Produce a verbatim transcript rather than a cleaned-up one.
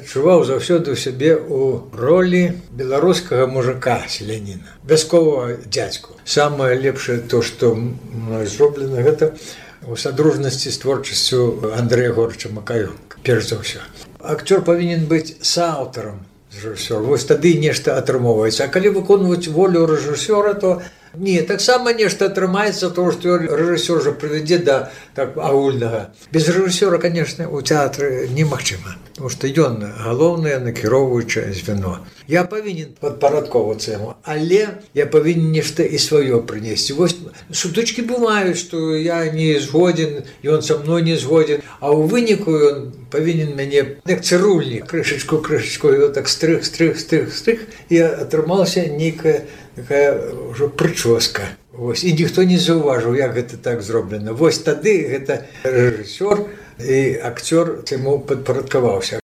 адчуваў заўсёды ў сябе ў ролі беларускага мужика селяніна, вясковага дзядзьку. Самае лепшае то, што мной зроблена, гэта у садружнасці з творчасцю Андрэя Горча Макаёнка, перш за ўсё. Акцёр павінен быць сааўтарам з рэжысёра. Вось тады нешта атрымоўваецца. А калі выконваць волю рэжысёра, то не, таксама нешта атрымаецца, тому што рэжысёр жа прывядзе да так агульнага. Без рэжысёра, канешне, у тэатры немагчыма, тому што ён галоўнае накіроўваючае звяно. Я павінен падпарадковацца яму, але я павінен нешта і сваё прынесці. Вось сутычкі бываюць, што я не згоден, ён са мной не згоден, а ў выніку ён павінен мяне як цырульнік, крышачку, крышачку, і так стрых, стрых, стрых, стрых, і атрымалася нейкая такая ўжо прычоска. Вось, і ніхто не заўважыў, як гэта так зроблена. Вось тады гэта рэжысёр і акцёр яму падпарадкаваўся.